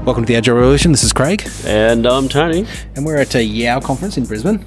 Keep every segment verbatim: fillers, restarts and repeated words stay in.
Welcome to the Agile Revolution. This is Craig. And I'm Tony. And we're at a Yao conference in Brisbane.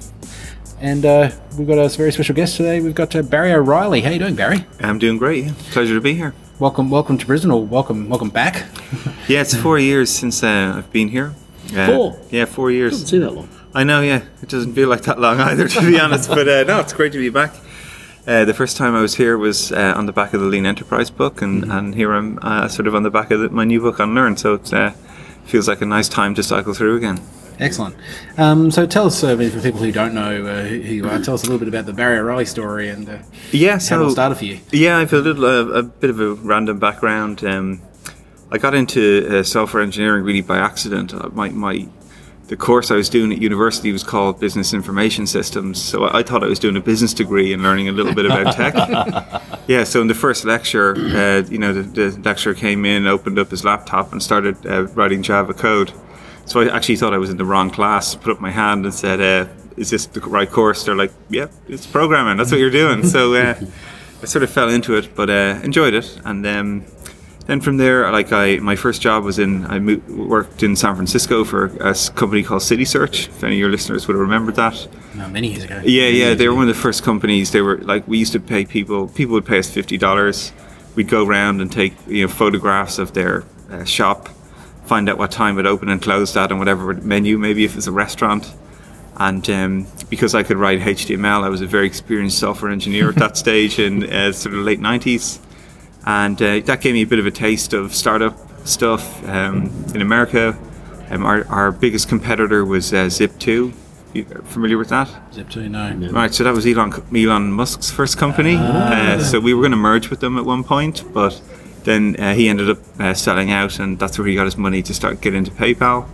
And uh, we've got a very special guest today. We've got uh, Barry O'Reilly. How you doing, Barry? I'm doing great. Pleasure to be here. Welcome welcome to Brisbane, or welcome welcome back. Yeah, it's four years since uh, I've been here. Uh, Four? Yeah, four years. Doesn't seem that long. I know, yeah. It doesn't feel like that long either, to be honest. But uh, no, it's great to be back. Uh, the first time I was here was uh, on the back of the Lean Enterprise book, and, mm-hmm. and here I'm uh, sort of on the back of the, my new book on Learn. So it uh, feels like a nice time to cycle through again. Excellent. Um, so tell us, uh, for people who don't know uh, who you are, tell us a little bit about the Barry O'Reilly story and uh, yeah, so, how it all started for you. Yeah, I have a little, uh, a bit of a random background. Um, I got into uh, software engineering really by accident. Uh, my, my the course I was doing at university was called Business Information Systems, so I, I thought I was doing a business degree and learning a little bit about tech. Yeah, so in the first lecture, uh, you know, the, the lecturer came in, opened up his laptop, and started uh, writing Java code. So I actually thought I was in the wrong class, put up my hand and said, uh, is this the right course? They're like, yeah, it's programming, that's what you're doing. So uh, I sort of fell into it, but uh, enjoyed it. And um, then from there, like I, my first job was in, I moved, worked in San Francisco for a company called CitySearch. If any of your listeners would have remembered that. No, many years ago. Yeah, many yeah, they ago. were one of the first companies. They were like, we used to pay people, people would pay us fifty dollars. We'd go around and take, you know, photographs of their uh, shop, find out what time it opened and closed at and whatever menu, maybe if it's a restaurant. And um, because I could write H T M L, I was a very experienced software engineer at that stage in uh, sort of late nineties. And uh, that gave me a bit of a taste of startup stuff um, in America. Um, our, our biggest competitor was uh, Zip two. You familiar with that? Zip two, no. no. Right, so that was Elon, Elon Musk's first company. Ah. Uh, so we were going to merge with them at one point, but then uh, he ended up uh, selling out, and that's where he got his money to start getting into PayPal.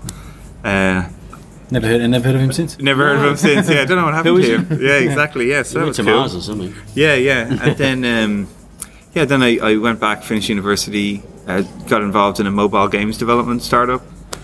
Uh, never heard, never heard of him since. Never heard of him since. Yeah, I don't know what happened to him. Yeah, exactly. Yeah, so that was to cool. Mars or something. Yeah, yeah, and then um, yeah, then I, I went back, finished university, uh, got involved in a mobile games development startup.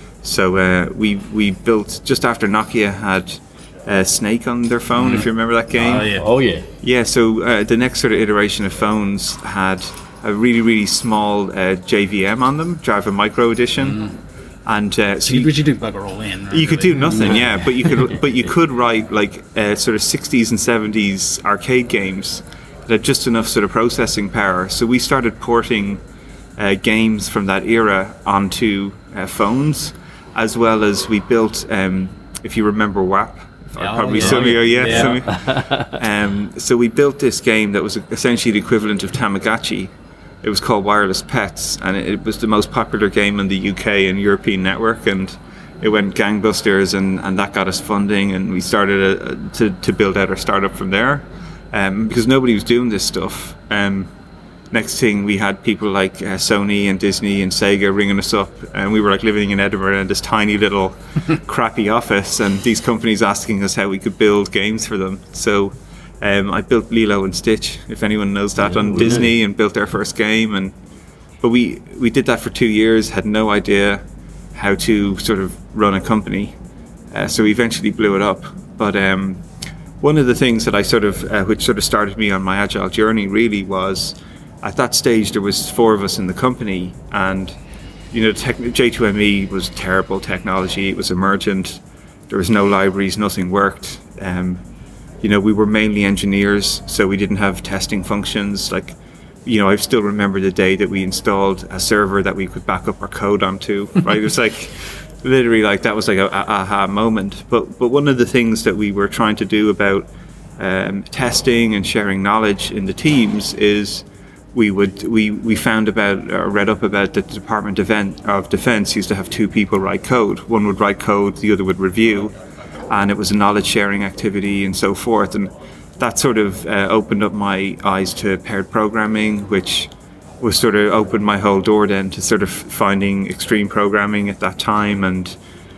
So uh, we we built just after Nokia had uh, Snake on their phone. Mm. If you remember that game. Oh yeah. Oh yeah. Yeah. So uh, the next sort of iteration of phones had a really, really small uh, J V M on them, Java Micro Edition, mm. and uh, so you, you, you do bugger all in. Right, you could really. do nothing, yeah. But you could, but you could write like uh, sort of sixties and seventies arcade games that had just enough sort of processing power. So we started porting uh, games from that era onto uh, phones, as well as we built, um, if you remember W A P. Oh, probably yeah. some of you, yeah. yeah. Some of you. Um, so we built this game that was essentially the equivalent of Tamagotchi. It was called Wireless Pets, and it, it was the most popular game in the U K and European network, and it went gangbusters, and, and that got us funding, and we started a, a, to, to build out our startup from there, um, because nobody was doing this stuff. Um, next thing, we had people like uh, Sony and Disney and Sega ringing us up, and we were like living in Edinburgh in this tiny little crappy office, and these companies asking us how we could build games for them. So um, I built Lilo and Stitch, if anyone knows that, on yeah. Disney, and built their first game. And but we we did that for two years, had no idea how to sort of run a company, uh, so we eventually blew it up. But um, one of the things that I sort of uh, which sort of started me on my agile journey really was, at that stage there was four of us in the company, and you know tech, J two M E was terrible technology. It was emergent. There was no libraries, nothing worked. Um, you know, we were mainly engineers, so we didn't have testing functions. Like, you know, I still remember the day that we installed a server that we could back up our code onto. Right, it was like literally like that was like a, a aha moment. But but one of the things that we were trying to do about um, testing and sharing knowledge in the teams is we would we, we found about or read up about the Department of Defense used to have two people write code. One would write code, the other would review, and it was a knowledge sharing activity and so forth. And that sort of uh, opened up my eyes to paired programming, which was sort of opened my whole door then to sort of finding extreme programming at that time. And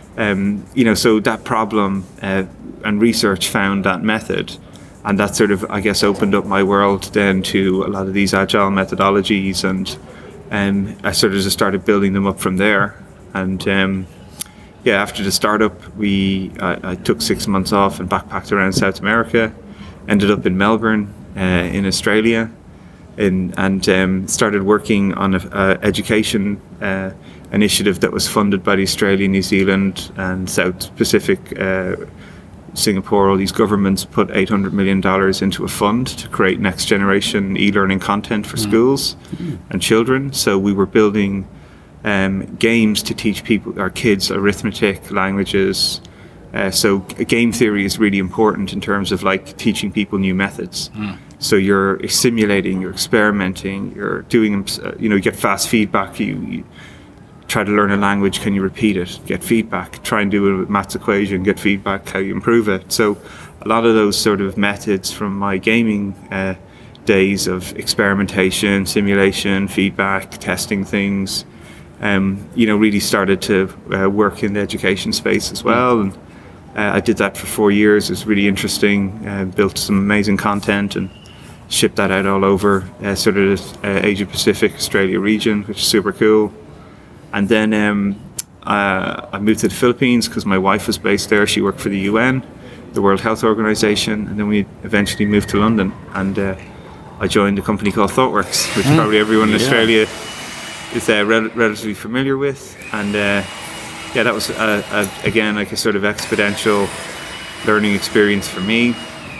um, you know, so that problem uh, and research found that method. And that sort of, I guess, opened up my world then to a lot of these agile methodologies, and um, I sort of just started building them up from there. And um, yeah, after the startup, we I, I took six months off and backpacked around South America, ended up in Melbourne, uh, in Australia, in, and um, started working on a, a education uh, initiative that was funded by the Australia, New Zealand, and South Pacific, uh, Singapore. All these governments put eight hundred million dollars into a fund to create next generation e-learning content for mm. schools mm. and children. So we were building um, games to teach people, our kids, arithmetic, languages. Uh, so game theory is really important in terms of like teaching people new methods. Mm. So you're simulating, you're experimenting, you're doing, uh, you know, you get fast feedback. You, you try to learn a language, can you repeat it? Get feedback. Try and do a maths equation, get feedback, how you improve it. So a lot of those sort of methods from my gaming uh, days of experimentation, simulation, feedback, testing things, um, you know, really started to uh, work in the education space as well. And uh, I did that for four years. It was really interesting. Uh, built some amazing content and shipped that out all over uh, sort of the uh, Asia Pacific, Australia region, which is super cool. And then um, uh, I moved to the Philippines because my wife was based there. She worked for the U N, the World Health Organization, and then we eventually moved to London. And uh, I joined a company called ThoughtWorks, which mm. probably everyone in yeah. Australia is uh, rel- relatively familiar with. And uh, yeah, that was, uh, uh, again, like a sort of exponential learning experience for me.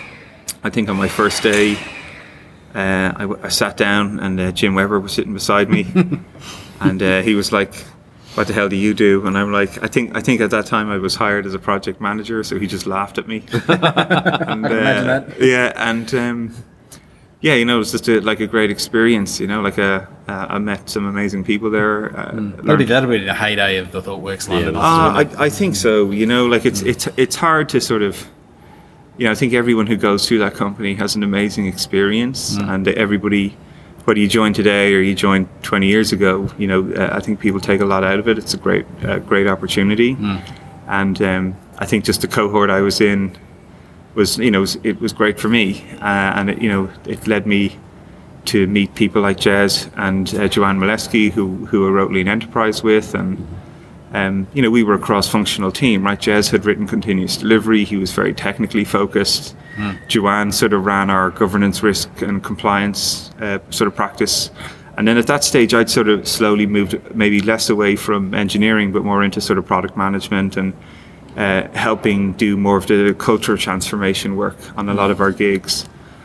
I think on my first day, uh, I, w- I sat down and uh, Jim Weber was sitting beside me. And uh, he was like, "What the hell do you do?" And I'm like, "I think, I think at that time I was hired as a project manager." So he just laughed at me. and, uh, Imagine that. Yeah, and um, yeah, you know, it was just a, like a great experience. You know, like a, uh, I met some amazing people there. Uh, mm. Maybe that'll be the heyday of the ThoughtWorks London. Yeah. Uh, I, I think so. You know, like it's it's it's hard to sort of. You know, I think everyone who goes through that company has an amazing experience, mm. and everybody. Whether you join today or you joined twenty years ago, you know, uh, I think people take a lot out of it. It's a great, uh, great opportunity, mm. and um, I think just the cohort I was in was, you know, it was, it was great for me, uh, and it, you know, it led me to meet people like Jez and uh, Joanne Molesky, who who I wrote Lean Enterprise with, and um, you know, we were a cross-functional team, right? Jez had written continuous delivery; he was very technically focused. Mm. Joanne sort of ran our governance, risk and compliance uh, sort of practice. And then at that stage, I'd sort of slowly moved maybe less away from engineering, but more into sort of product management and uh, helping do more of the culture transformation work on a lot of our gigs.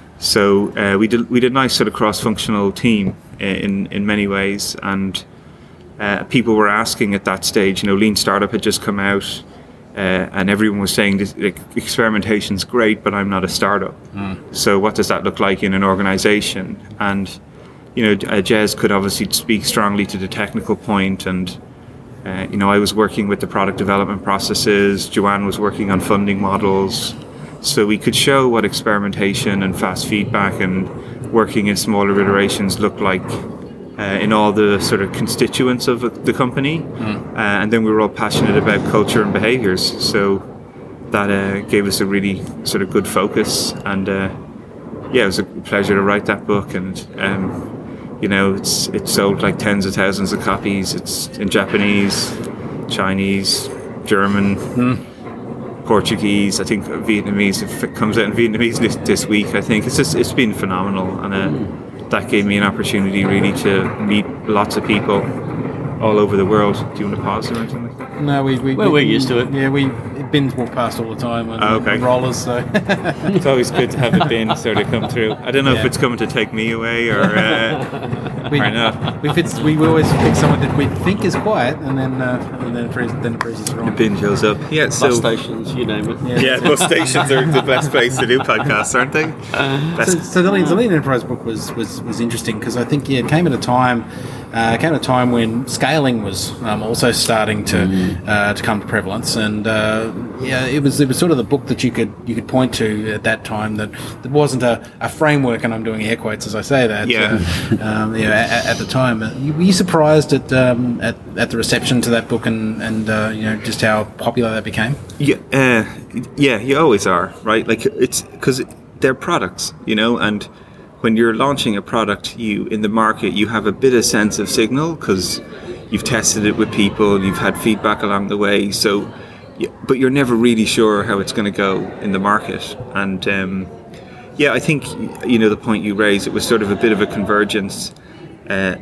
So uh, we did we did a nice sort of cross-functional team in, in many ways. And uh, people were asking at that stage, you know, Lean Startup had just come out. Uh, and everyone was saying this, like, experimentation's great, but I'm not a startup. Mm. So what does that look like in an organization? And, you know, uh, Jez could obviously speak strongly to the technical point, and, uh, you know, I was working with the product development processes. Joanne was working on funding models. So we could show what experimentation and fast feedback and working in smaller iterations looked like Uh, in all the sort of constituents of the company, mm. uh, and then we were all passionate about culture and behaviours. So that uh, gave us a really sort of good focus, and uh, yeah, it was a pleasure to write that book. And um, you know, it's it's sold like tens of thousands of copies. It's in Japanese, Chinese, German, mm. Portuguese. I think Vietnamese. It comes out in Vietnamese this, this week. I think it's just it's been phenomenal, and. Uh, That gave me an opportunity really to meet lots of people all over the world. Do you want to pause or anything like that? No, we, we, well, we, we're used to it. Yeah, we bins walk past all the time and, oh, okay. and rollers, so... It's always good to have a bin sort of come through. I don't know yeah. if it's coming to take me away or, uh, we, or not. We, fits, we always pick someone that we think is quiet, and then uh, and then it freezes, then it freezes wrong. The bin shows up. Yeah, so, bus stations, you name it. Yeah, yeah bus stations are the best place to do podcasts, aren't they? Uh, so, so the, the Lean Enterprise book was was, was interesting because I think yeah, it came at a time uh, came at a time when scaling was um, also starting to mm. uh, to come to prevalence, and uh, yeah, it was it was sort of the book that you could you could point to at that time that there wasn't a, a framework, and I'm doing air quotes as I say that. Yeah. Uh, um, you know, at, at the time, were you surprised at um, at, at the reception to that book, and and uh, you know just how popular that became? Yeah, uh, yeah, you always are, right? Like it's because they're products, you know, and when you're launching a product, you in the market, you have a bit of sense of signal because you've tested it with people, you've had feedback along the way. So, yeah, but you're never really sure how it's going to go in the market. And um, yeah, I think you know the point you raised. It was sort of a bit of a convergence. Uh,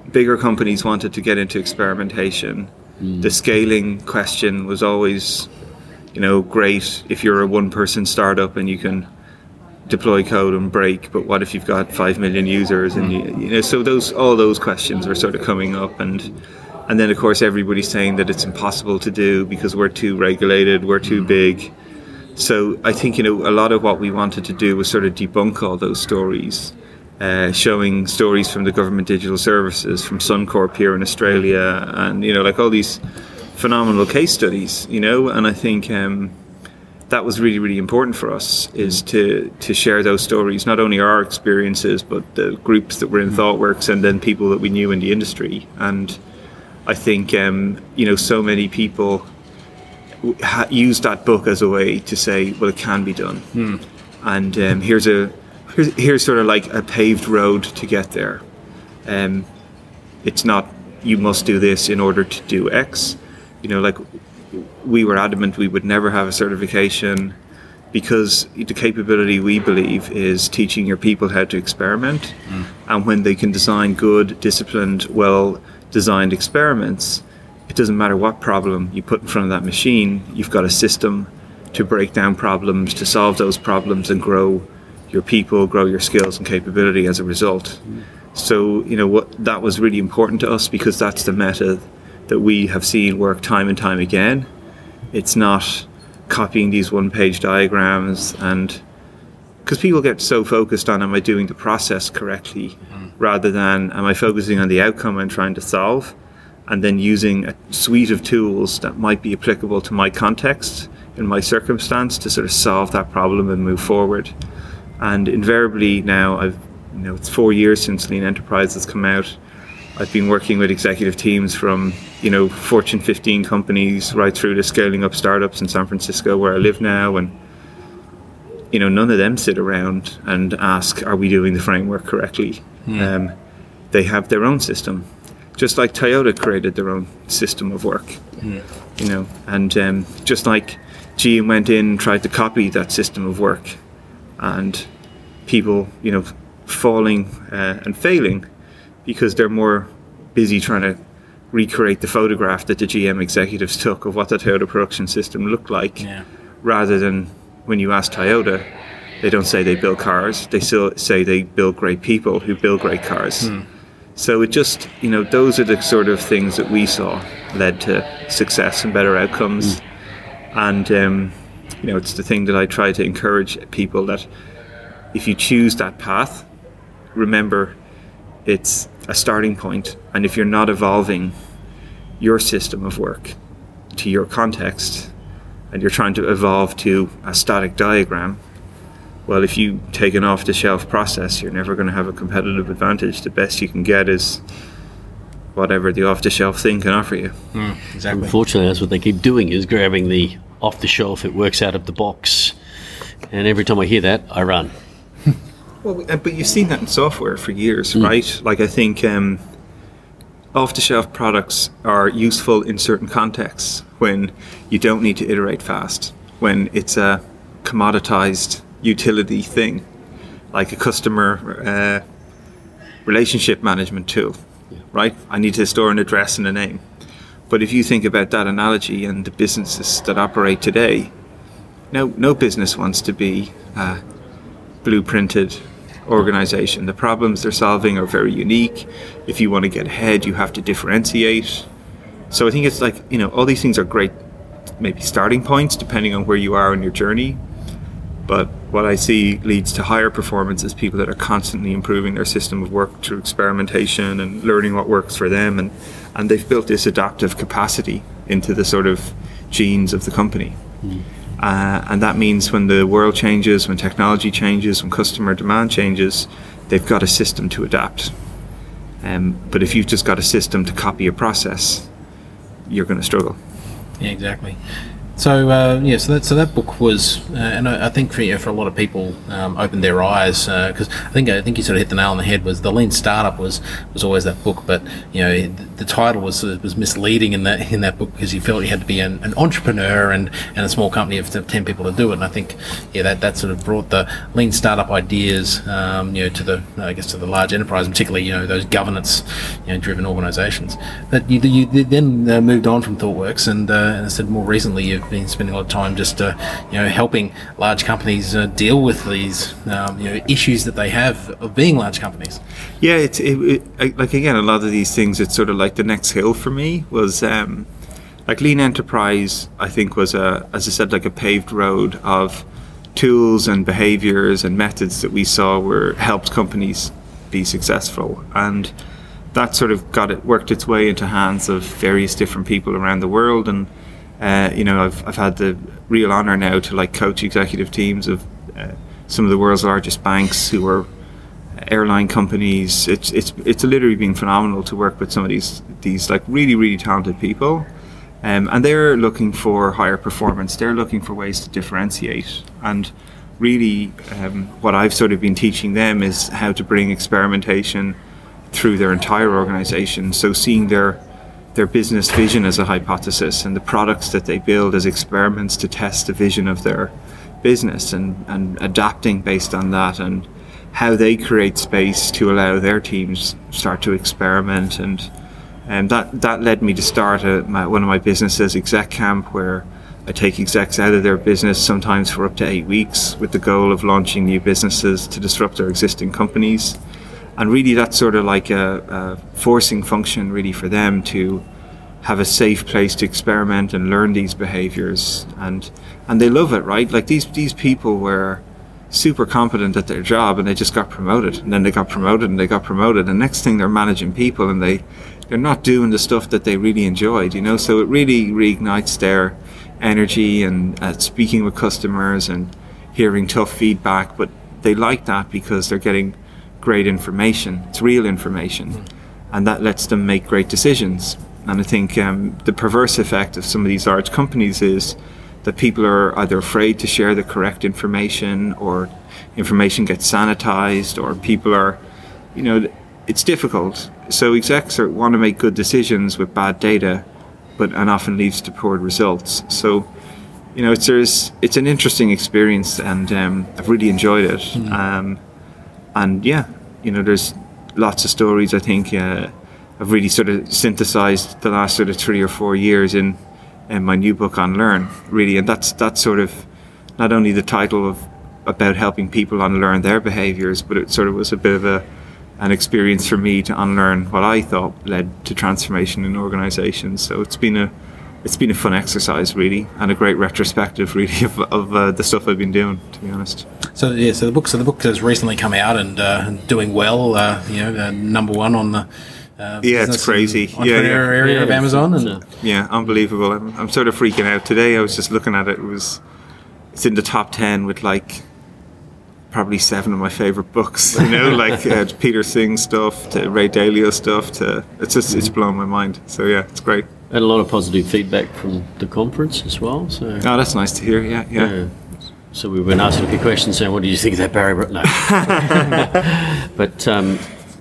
bigger companies wanted to get into experimentation. Mm. The scaling question was always, you know, great if you're a one-person startup and you can deploy code and break, but what if you've got five million users? And you, you know, so those all those questions were sort of coming up, and and then of course everybody's saying that it's impossible to do because we're too regulated, we're too big. So I think, you know, a lot of what we wanted to do was sort of debunk all those stories, uh, showing stories from the Government Digital Services, from Suncorp here in Australia, and, you know, like all these phenomenal case studies, you know, and I think um, that was really, really important for us, is to, to share those stories, not only our experiences, but the groups that were in ThoughtWorks and then people that we knew in the industry. And I think, um, you know, so many people Ha- use that book as a way to say, well, it can be done, hmm. and um, here's a here's, here's sort of like a paved road to get there. Um, it's not you must do this in order to do X. You know, like we were adamant we would never have a certification, because the capability we believe is teaching your people how to experiment, hmm. and when they can design good, disciplined, well-designed experiments, it doesn't matter what problem you put in front of that machine, you've got a system to break down problems, to solve those problems and grow your people, grow your skills and capability as a result. Mm. So, you know, what that was really important to us, because that's the method that we have seen work time and time again. It's not copying these one-page diagrams, and because people get so focused on, am I doing the process correctly, mm. rather than am I focusing on the outcome I'm trying to solve, and then using a suite of tools that might be applicable to my context, in my circumstance, to sort of solve that problem and move forward. And invariably now, I've, you know, it's four years since Lean Enterprise has come out. I've been working with executive teams from, you know, Fortune fifteen companies right through to scaling up startups in San Francisco, where I live now. And, you know, none of them sit around and ask, are we doing the framework correctly? Mm. Um, they have their own system. Just like Toyota created their own system of work, mm. you know, and um, just like G M went in and tried to copy that system of work, and people, you know, falling uh, and failing because they're more busy trying to recreate the photograph that the G M executives took of what the Toyota production system looked like, yeah. rather than when you ask Toyota, they don't say they build cars, they still say they build great people who build great cars. Mm. So it just, you know, those are the sort of things that we saw led to success and better outcomes. Mm. And, um, you know, it's the thing that I try to encourage people, that if you choose that path, remember it's a starting point. And if you're not evolving your system of work to your context, and you're trying to evolve to a static diagram, well, if you take an off-the-shelf process, you're never going to have a competitive advantage. The best you can get is whatever the off-the-shelf thing can offer you. Mm, exactly. Unfortunately, that's what they keep doing, is grabbing the off-the-shelf. It works out of the box. And every time I hear that, I run. Well, but you've seen that in software for years, mm. right? Like, I think um, off-the-shelf products are useful in certain contexts, when you don't need to iterate fast, when it's a commoditized utility thing, like a customer uh, relationship management tool, yeah. right? I need to store an address and a name. But if you think about that analogy and the businesses that operate today, no, no business wants to be a blueprinted organization. The problems they're solving are very unique. If you want to get ahead, you have to differentiate. So I think it's like, you know, all these things are great, maybe starting points, depending on where you are in your journey. But what I see leads to higher performance is people that are constantly improving their system of work through experimentation and learning what works for them. And, and they've built this adaptive capacity into the sort of genes of the company. Mm. Uh, and that means when the world changes, when technology changes, when customer demand changes, they've got a system to adapt. Um, but if you've just got a system to copy a process, you're going to struggle. Yeah, exactly. So uh, yeah, so that so that book was, uh, and I, I think for you know, for a lot of people, um, opened their eyes, because uh, I think I think you sort of hit the nail on the head. Was the Lean Startup was was always that book, but you know the, the title was uh, was misleading in that in that book because you felt you had to be an, an entrepreneur and, and a small company of ten people to do it. And I think yeah that, that sort of brought the lean startup ideas um, you know to the I guess to the large enterprise, and particularly you know those governance you know driven organisations. But you, you then uh, moved on from ThoughtWorks, and, uh, and I said more recently you've been spending a lot of time just uh, you know helping large companies uh, deal with these um, you know issues that they have of being large companies. Yeah, it's it, it, like again a lot of these things. It's sort of like the next hill for me was um, like Lean Enterprise. I think was a as I said like a paved road of tools and behaviors and methods that we saw were helped companies be successful, and that sort of got it worked its way into hands of various different people around the world. And uh, you know I've I've had the real honor now to like coach executive teams of uh, some of the world's largest banks who are airline companies. It's it's it's literally been phenomenal to work with some of these these like really really talented people, um, and they're looking for higher performance. They're looking for ways to differentiate, and really um, what I've sort of been teaching them is how to bring experimentation through their entire organization. So seeing their their business vision as a hypothesis and the products that they build as experiments to test the vision of their business, and and adapting based on that, and how they create space to allow their teams start to experiment. And and that that led me to start a, my, one of my businesses, Exec Camp, where I take execs out of their business sometimes for up to eight weeks with the goal of launching new businesses to disrupt their existing companies. And really that's sort of like a, a forcing function really for them to have a safe place to experiment and learn these behaviors. And and they love it, right? Like these these people were super competent at their job, and they just got promoted, and then they got promoted and they got promoted, and next thing they're managing people, and they they're not doing the stuff that they really enjoyed, you know. So it really reignites their energy and uh, speaking with customers and hearing tough feedback. But they like that because they're getting great information. It's real information, and that lets them make great decisions. And I think um, the perverse effect of some of these large companies is that people are either afraid to share the correct information, or information gets sanitized, or people are, you know, it's difficult. So execs are, want to make good decisions with bad data, but and often leads to poor results. So, you know, it's there's it's an interesting experience, and um, I've really enjoyed it. Mm-hmm. Um, and yeah, you know, there's lots of stories. I think uh, I've really sort of synthesized the last sort of three or four years in. in my new book Unlearn, really. And that's that's sort of not only the title of about helping people unlearn their behaviors, but it sort of was a bit of a an experience for me to unlearn what I thought led to transformation in organizations. So it's been a it's been a fun exercise, really, and a great retrospective, really, of, of uh, the stuff I've been doing, to be honest. So yeah, so the book so the book has recently come out and uh, doing well. Uh, you know, uh, number one on the Uh, yeah, it's crazy. Entrepreneur yeah, yeah. area yeah, of Amazon, and so. yeah, unbelievable. I'm, I'm sort of freaking out today. I was just looking at it. It was, it's in the top ten with like probably seven of my favorite books. You know, like uh, Peter Singh stuff to Ray Dalio stuff. To it's just it's blown my mind. So yeah, it's great. Had a lot of positive feedback from the conference as well. So oh, that's nice to hear. Yeah, yeah. yeah. So we've been asking a few questions saying, "What do you think of that, Barry?" No, but. Um,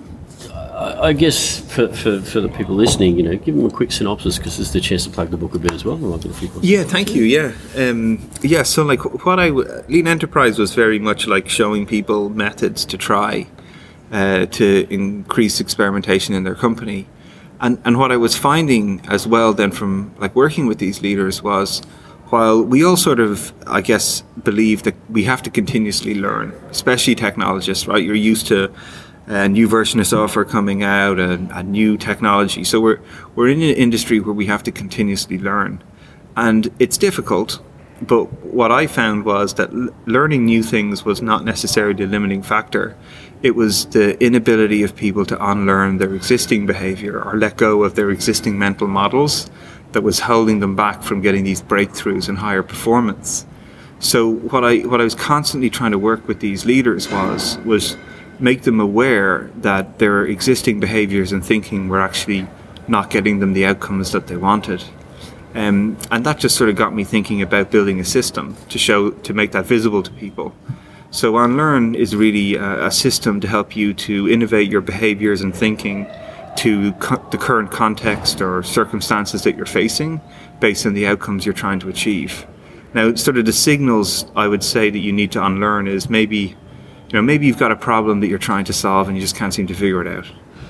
I guess for, for, for the people listening, you know, give them a quick synopsis, because there's the chance to plug the book a bit as well. There might be a few questions. Yeah, thank you. Yeah, um, yeah. So, like, what I Lean Enterprise was very much like showing people methods to try uh, to increase experimentation in their company, and and what I was finding as well then from like working with these leaders was, while we all sort of, I guess, believe that we have to continuously learn, especially technologists, right? You're used to a new version of software coming out, a, a new technology. So we're we're in an industry where we have to continuously learn, and it's difficult. But what I found was that l- learning new things was not necessarily the limiting factor. It was the inability of people to unlearn their existing behavior or let go of their existing mental models that was holding them back from getting these breakthroughs and higher performance. So what I what I was constantly trying to work with these leaders was was make them aware that their existing behaviors and thinking were actually not getting them the outcomes that they wanted. Um, and that just sort of got me thinking about building a system to show, to make that visible to people. So Unlearn is really a, a system to help you to innovate your behaviors and thinking to co- the current context or circumstances that you're facing based on the outcomes you're trying to achieve. Now, sort of the signals I would say that you need to unlearn is maybe, you know, maybe you've got a problem that you're trying to solve and you just can't seem to figure it out.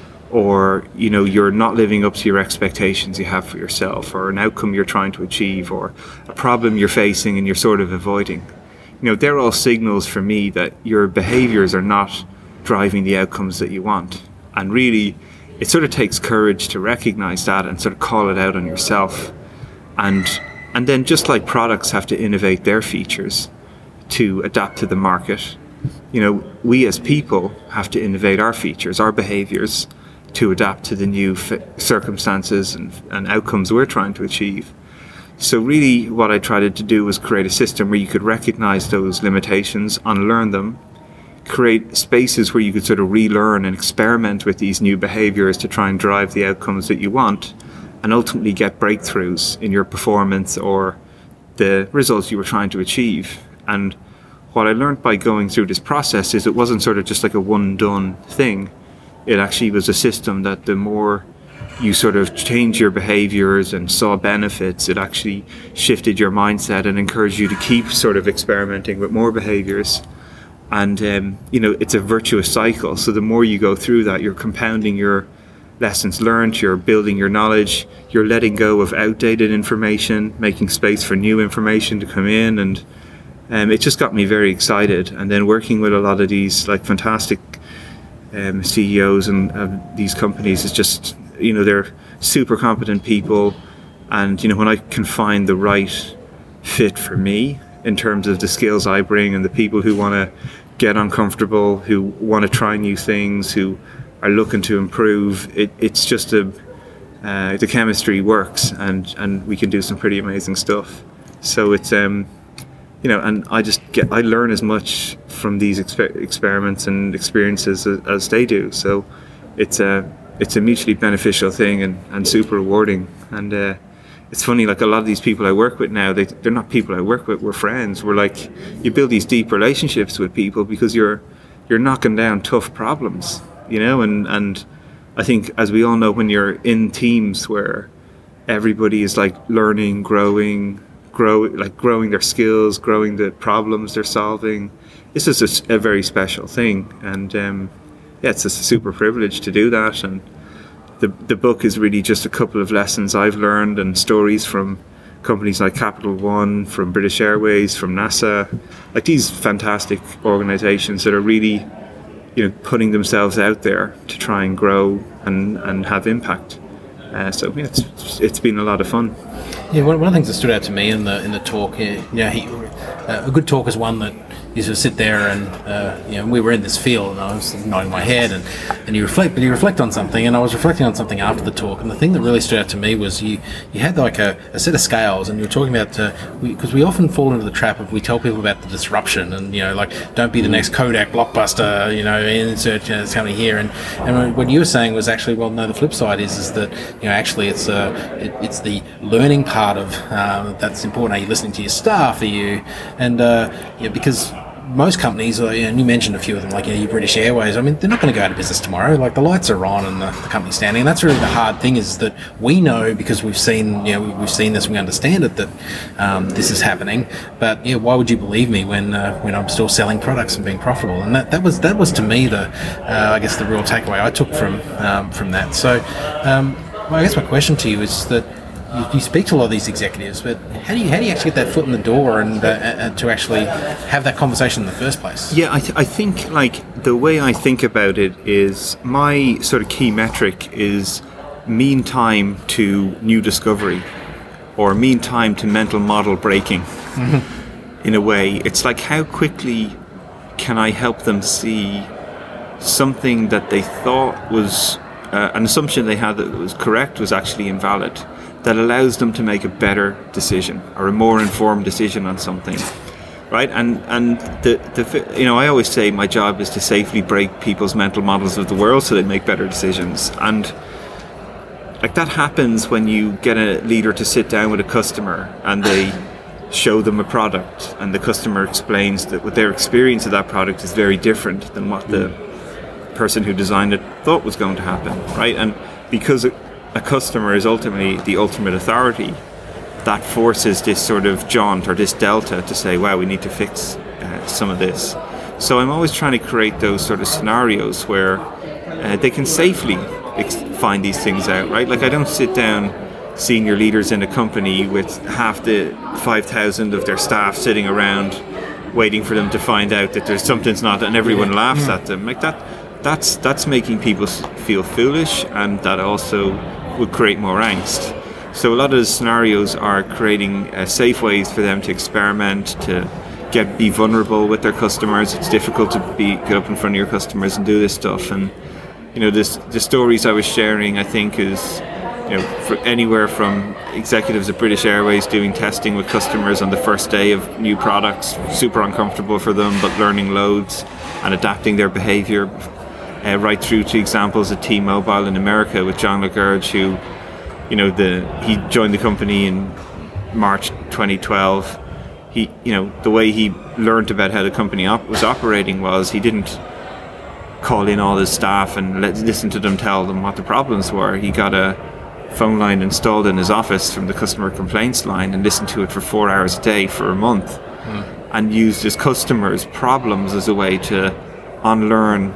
Or, you know, you're not living up to your expectations you have for yourself, or an outcome you're trying to achieve, or a problem you're facing and you're sort of avoiding. You know, they're all signals for me that your behaviors are not driving the outcomes that you want. And really, it sort of takes courage to recognize that and sort of call it out on yourself. And and then just like products have to innovate their features to adapt to the market, you know, we as people have to innovate our features, our behaviors, to adapt to the new f- circumstances and, and outcomes we're trying to achieve. So really what I tried to do was create a system where you could recognize those limitations, unlearn them, create spaces where you could sort of relearn and experiment with these new behaviors to try and drive the outcomes that you want, and ultimately get breakthroughs in your performance or the results you were trying to achieve. And what I learned by going through this process is it wasn't sort of just like a one-done thing. It actually was a system that the more you sort of change your behaviors and saw benefits, it actually shifted your mindset and encouraged you to keep sort of experimenting with more behaviors. And, um, you know, it's a virtuous cycle. So the more you go through that, you're compounding your lessons learned, you're building your knowledge, you're letting go of outdated information, making space for new information to come in. And um, it just got me very excited. And then working with a lot of these like fantastic Um, C E Os and uh, these companies is just, you know, they're super competent people, and you know, when I can find the right fit for me in terms of the skills I bring and the people who want to get uncomfortable, who want to try new things, who are looking to improve, it, it's just a uh, the chemistry works, and and we can do some pretty amazing stuff. So it's um you know, and I just get, I learn as much from these exper- experiments and experiences as, as they do. So it's a, it's a mutually beneficial thing, and, and super rewarding. And uh, it's funny, like a lot of these people I work with now, they, they're not people I work with, we're friends. We're like, you build these deep relationships with people because you're, you're knocking down tough problems, you know, and, and I think, as we all know, when you're in teams where everybody is like learning, growing, grow like growing their skills, growing the problems they're solving. This is a, a very special thing, and um, yeah, it's a super privilege to do that. And the the book is really just a couple of lessons I've learned and stories from companies like Capital One, from British Airways, from NASA, like these fantastic organizations that are really, you know, putting themselves out there to try and grow and, and have impact. Uh, so yeah, it's it's been a lot of fun. Yeah, one, one of the things that stood out to me in the in the talk, yeah, you know, he, uh, a good talk is one that you sort of sit there and, uh, you know, we were in this field and I was nodding my head and, and you reflect, but you reflect on something, and I was reflecting on something after the talk, and the thing that really stood out to me was you, you had like a, a set of scales, and you were talking about, because uh, we, we often fall into the trap of, we tell people about the disruption and, you know, like, don't be the next Kodak blockbuster, you know, insert, you know, it's coming here, and, and what you were saying was actually, well, no, the flip side is, is that, you know, actually it's, uh, it, it's the learning part of, uh, that's important. Are you listening to your staff? Are you, and, uh, yeah, because most companies, uh, and you mentioned a few of them, like, you know, your British Airways, I mean, they're not going to go out of business tomorrow. Like, the lights are on and the, the company's standing. And that's really the hard thing, is that we know, because we've seen, you know, we've seen this, we understand it, that um, this is happening. But, yeah, why would you believe me when uh, when I'm still selling products and being profitable? And that, that was that was to me the, uh, I guess, the real takeaway I took from um, from that. So, um, well, I guess my question to you is that, You, you speak to a lot of these executives, but how do you how do you actually get that foot in the door and, uh, and to actually have that conversation in the first place? Yeah, I, th- I think like the way I think about it is my sort of key metric is mean time to new discovery, or mean time to mental model breaking. Mm-hmm. In a way, it's like, how quickly can I help them see something that they thought was uh, an assumption they had that was correct was actually invalid, that allows them to make a better decision or a more informed decision on something, right? And and the the you know, I always say my job is to safely break people's mental models of the world so they make better decisions. And like, that happens when you get a leader to sit down with a customer and they show them a product, and the customer explains that what their experience of that product is very different than what the person who designed it thought was going to happen, right? And because a, a customer is ultimately the ultimate authority, that forces this sort of jaunt or this delta to say, wow, we need to fix uh, some of this. So I'm always trying to create those sort of scenarios where uh, they can safely ex- find these things out, right? Like I don't sit down senior leaders in a company with half the five thousand of their staff sitting around waiting for them to find out that there's something's not, and everyone yeah. laughs yeah. at them. Like that, that's that's making people feel foolish, and that also would create more angst. So a lot of the scenarios are creating uh, safe ways for them to experiment, to get be vulnerable with their customers. It's difficult to be get up in front of your customers and do this stuff. And you know, this the stories I was sharing, I think, is you know, for anywhere from executives at British Airways doing testing with customers on the first day of new products, super uncomfortable for them, but learning loads and adapting their behavior, uh, right through to examples at T-Mobile in America with John Lagarde, who, you know, the he joined the company in March twenty twelve. He, you know, the way he learned about how the company op- was operating was he didn't call in all his staff and let, listen to them tell them what the problems were. He got a phone line installed in his office from the customer complaints line and listened to it for four hours a day for a month, mm. and used his customers' problems as a way to unlearn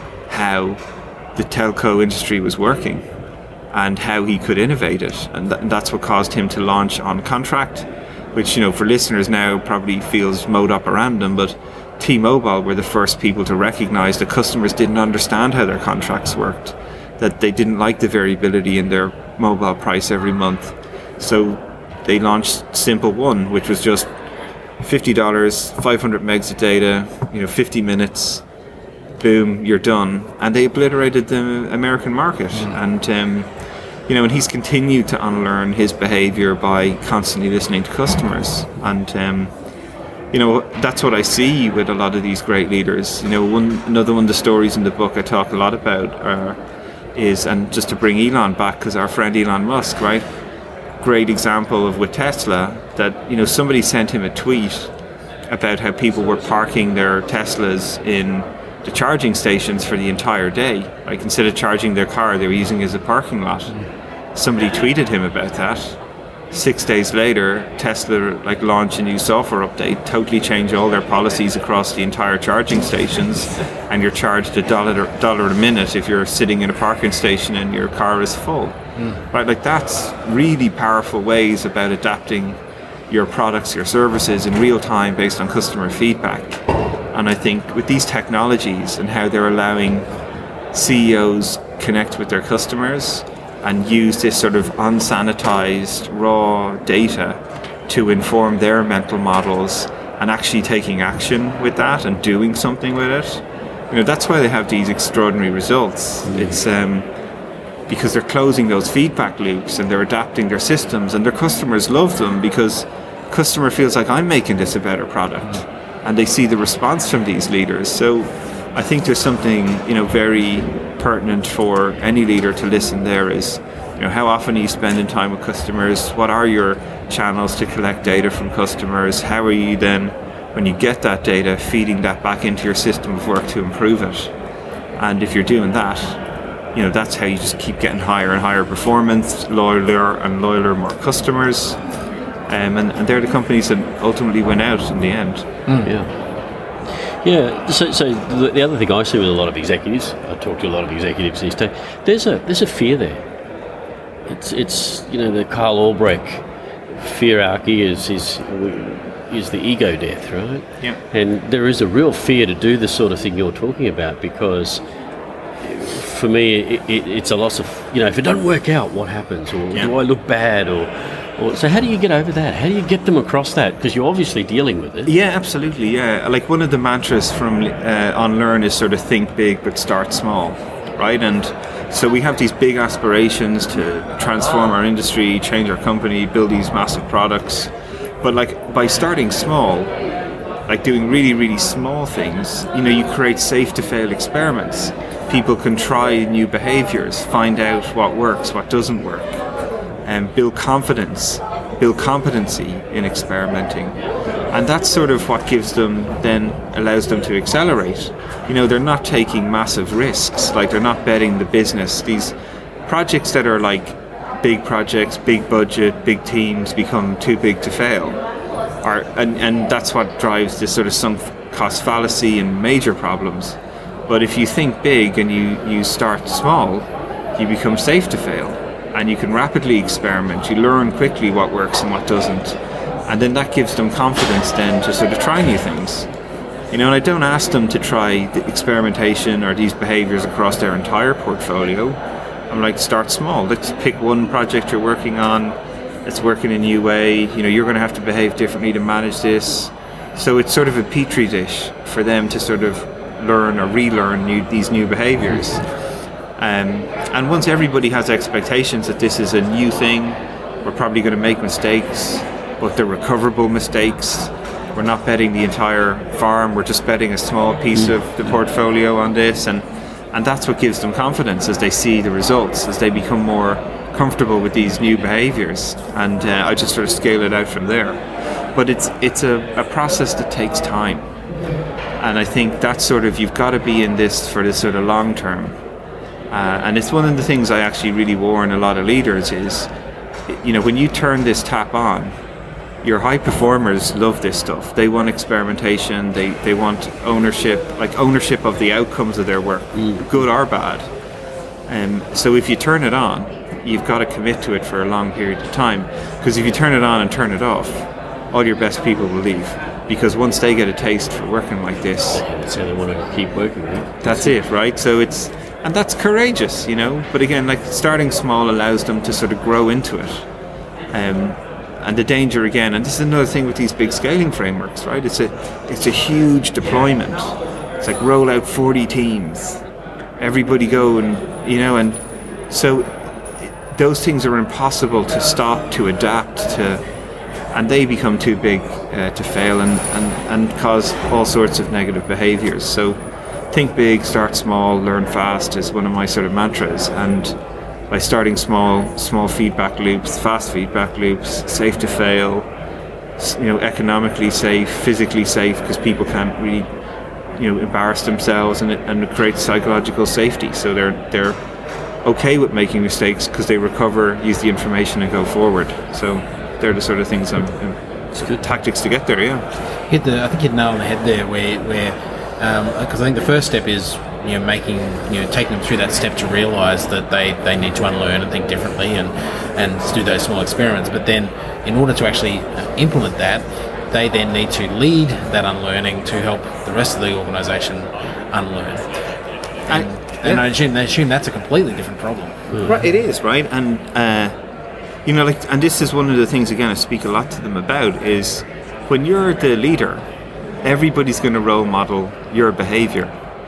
how the telco industry was working and how he could innovate it. And, th- and that's what caused him to launch On Contract, which, you know, for listeners now probably feels mode operandum, but T-Mobile were the first people to recognize that customers didn't understand how their contracts worked, that they didn't like the variability in their mobile price every month. So they launched Simple One, which was just fifty dollars, five hundred megs of data, you know, fifty minutes, boom, you're done. And they obliterated the American market. Mm. And, um, you know, and he's continued to unlearn his behavior by constantly listening to customers. And, um, you know, that's what I see with a lot of these great leaders. You know, one another one of the stories in the book I talk a lot about uh, is, and just to bring Elon back, because our friend Elon Musk, right? Great example of with Tesla, that, you know, somebody sent him a tweet about how people were parking their Teslas in the charging stations for the entire day. Like, instead of charging their car, they were using it as a parking lot. Somebody tweeted him about that. Six days later, Tesla like launched a new software update, totally changed all their policies across the entire charging stations, and you're charged a dollar dollar a minute if you're sitting in a parking station and your car is full. Mm. Right, like that's really powerful ways about adapting your products, your services in real time based on customer feedback. And I think with these technologies and how they're allowing C E Os connect with their customers and use this sort of unsanitized raw data to inform their mental models and actually taking action with that and doing something with it, you know, that's why they have these extraordinary results. Mm. It's um, because they're closing those feedback loops and they're adapting their systems, and their customers love them because customer feels like, I'm making this a better product. Mm. And they see the response from these leaders. So I think there's something, you know, very pertinent for any leader to listen there is, you know, how often are you spending time with customers? What are your channels to collect data from customers? How are you then, when you get that data, feeding that back into your system of work to improve it? And if you're doing that, you know, that's how you just keep getting higher and higher performance, loyaler and loyaler more customers. Um, and, and they're the companies that ultimately win out in the end. Mm. Yeah. Yeah, so, so the, the other thing I see with a lot of executives, I talk to a lot of executives these days, there's a there's a fear there. It's, it's you know, the Carl Albrecht feararchy is, is, is the ego death, right? Yeah. And there is a real fear to do the sort of thing you're talking about, because for me, it, it, it's a loss of, you know, if it doesn't work out, what happens? Or yeah. do I look bad? Or So how do you get over that? How do you get them across that? Because you're obviously dealing with it. Yeah, absolutely, yeah. Like one of the mantras from uh, Unlearn is sort of think big but start small, right? And so we have these big aspirations to transform our industry, change our company, build these massive products. But like by starting small, like doing really, really small things, you know, you create safe to fail experiments. People can try new behaviors, find out what works, what doesn't work. And build confidence, build competency in experimenting. And that's sort of what gives them, then allows them to accelerate. You know, they're not taking massive risks, like they're not betting the business. These projects that are like big projects, big budget, big teams become too big to fail. Or, and, and that's what drives this sort of sunk cost fallacy and major problems. But if you think big and you, you start small, you become safe to fail. And you can rapidly experiment. You learn quickly what works and what doesn't. And then that gives them confidence then to sort of try new things. You know, and I don't ask them to try the experimentation or these behaviors across their entire portfolio. I'm like, start small. Let's pick one project you're working on. Let's work in a new way. You know, you're going to have to behave differently to manage this. So it's sort of a petri dish for them to sort of learn or relearn new, these new behaviors. Um, and once everybody has expectations that this is a new thing, we're probably going to make mistakes, but they're recoverable mistakes. We're not betting the entire farm, we're just betting a small piece of the portfolio on this, and, and that's what gives them confidence as they see the results, as they become more comfortable with these new behaviors. And uh, I just sort of scale it out from there. But it's it's a, a process that takes time. And I think that's sort of, you've got to be in this for the sort of long term. Uh, and it's one of the things I actually really warn a lot of leaders is, you know, when you turn this tap on, your high performers love this stuff. They want experimentation, they, they want ownership, like ownership of the outcomes of their work, mm. good or bad. Um, so if you turn it on, you've got to commit to it for a long period of time. Because if you turn it on and turn it off, all your best people will leave. Because once they get a taste for working like this, so they want to keep working, right? That's it, right? So it's, and that's courageous, you know. But again, like starting small allows them to sort of grow into it. Um, and the danger again, and this is another thing with these big scaling frameworks, right? It's a, it's a huge deployment. It's like roll out forty teams, everybody go, and you know, and so those things are impossible to stop, to adapt to, and they become too big uh, to fail and, and, and cause all sorts of negative behaviors. So think big, start small, learn fast is one of my sort of mantras. And by starting small, small feedback loops, fast feedback loops, safe to fail, you know, economically safe, physically safe, because people can't really, you know, embarrass themselves, and it, and it creates psychological safety. So they're they're okay with making mistakes because they recover, use the information, and go forward. So they're the sort of things I'm, I'm it's good tactics to get there. Yeah, hit the I think you hit the nail on the head there, where where because um, I think the first step is, you know, making, you know, taking them through that step to realise that they, they need to unlearn and think differently, and and do those small experiments. But then, in order to actually implement that, they then need to lead that unlearning to help the rest of the organisation unlearn. And, I, and yeah. I assume they assume that's a completely different problem. Mm. Right, it is, right, and uh, you know, like, and this is one of the things again I speak a lot to them about is when you're the leader, everybody's going to role model your behaviour.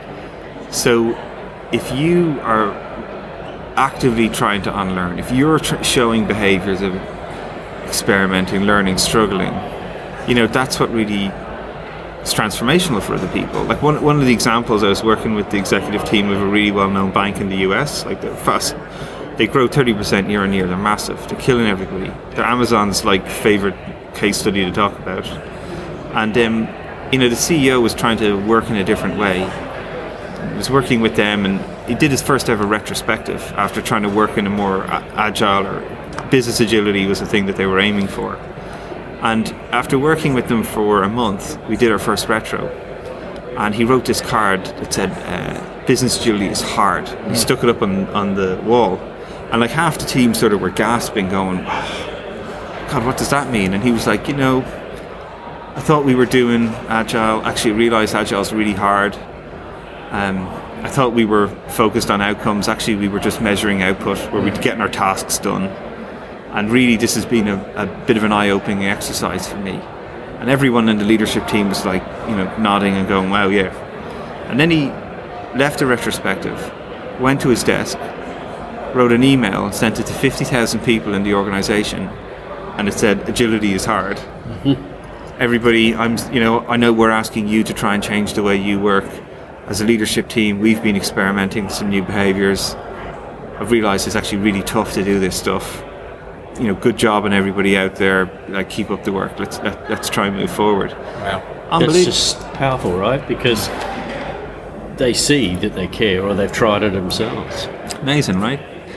So if you are actively trying to unlearn, if you're tr- showing behaviours of experimenting, learning, struggling, you know, that's what really is transformational for other people. Like one one of the examples, I was working with the executive team of a really well-known bank in the U S, like they're fast, they grow thirty percent year on year, they're massive, they're killing everybody. They're Amazon's like favourite case study to talk about. And um, you know, the C E O was trying to work in a different way. He was working with them, and he did his first ever retrospective after trying to work in a more a- agile or business agility was the thing that they were aiming for. And after working with them for a month, we did our first retro, and he wrote this card that said, uh, business agility is hard. And he stuck it up on, on the wall, and like half the team sort of were gasping, going, oh, God, what does that mean? And he was like, you know, I thought we were doing agile, actually realised agile is really hard. Um, I thought we were focused on outcomes. Actually, we were just measuring output, where we'd getting our tasks done. And really, this has been a, a bit of an eye-opening exercise for me. And everyone in the leadership team was like, you know, nodding and going, wow, yeah. And then he left the retrospective, went to his desk, wrote an email and sent it to fifty thousand people in the organisation. And it said, agility is hard. Mm-hmm. Everybody, I'm, you know, I know we're asking you to try and change the way you work. As a leadership team, we've been experimenting with some new behaviours. I've realised it's actually really tough to do this stuff. You know, good job on everybody out there. Like, keep up the work. Let's let, let's try and move forward. Wow, that's just powerful, right? Because they see that they care, or they've tried it themselves. Amazing, right?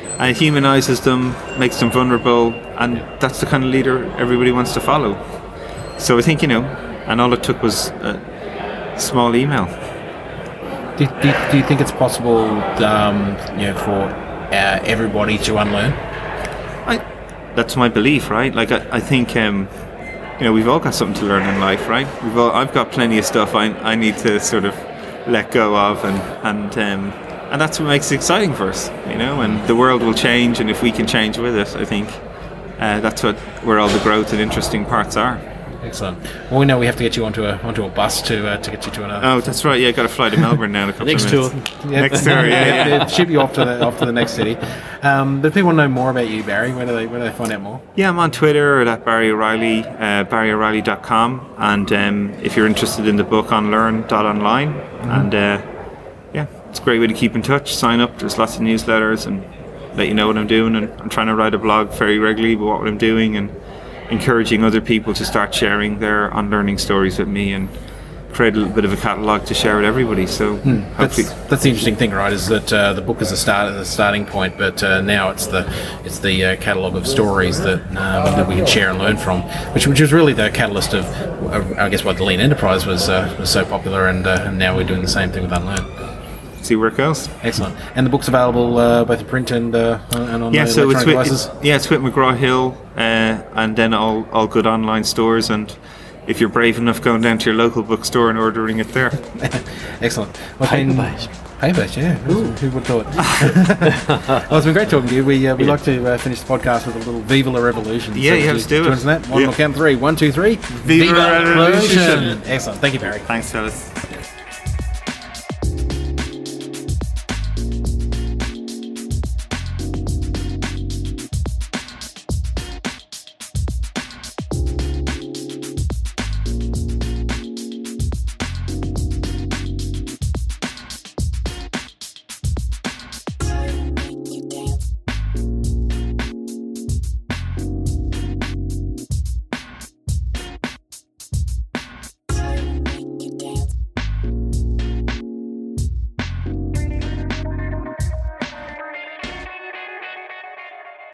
uh, humanises them, makes them vulnerable, and that's the kind of leader everybody wants to follow. So I think, you know, and all it took was a small email. Do, do, do you think it's possible, um, you know, for uh, everybody to unlearn? I, that's my belief, right? Like I, I think, um, you know, we've all got something to learn in life, right? We've all, I've got plenty of stuff I, I need to sort of let go of, and and um, and that's what makes it exciting for us, you know. And the world will change, and if we can change with it, I think uh, that's what where all the growth and interesting parts are. Excellent. Well, we know we have to get you onto a onto a bus to uh, to get you to another. Oh, that's right. Yeah, got to fly to Melbourne now in a couple Next of tour. minutes. Yeah, Next tour. Yeah, yeah. yeah. Ship you off to the off to the next city. Um, but if people want to know more about you, Barry, where do they where do they find out more? Yeah, I'm on Twitter at Barry O'Reilly, uh, barry o'reilly dot com, and um, if you're interested in the book, on learn dot online, mm-hmm. and uh, yeah, it's a great way to keep in touch. Sign up. There's lots of newsletters and let you know what I'm doing, and I'm trying to write a blog very regularly about what I'm doing, and encouraging other people to start sharing their unlearning stories with me, and create a little bit of a catalogue to share with everybody. So hmm. hopefully, that's, that's the interesting thing, right? Is that uh, the book is a start, the starting point, but uh, now it's the it's the uh, catalogue of stories that um, that we can share and learn from, which which was really the catalyst of, uh, I guess, why the Lean Enterprise was uh, was so popular, and, uh, and now we're doing the same thing with Unlearn. See where it goes. Excellent. And the book's available uh, both in print and, uh, and on yeah, the so it's electronic with, devices? It's, yeah, it's with McGraw-Hill, uh, and then all, all good online stores, and if you're brave enough, going down to your local bookstore and ordering it there. Excellent. Well, Paper-based. Paper-based, yeah. Who, who would have thought? Well, it's been great talking to you. We, uh, we Yeah. like to uh, finish the podcast with a little Viva la Revolution. Yeah, so yeah, would let's you do it. join us in that? One, Yeah. we'll count three. One, two, three. Viva la Revolution. Excellent. Thank you, Barry. Thanks, fellas.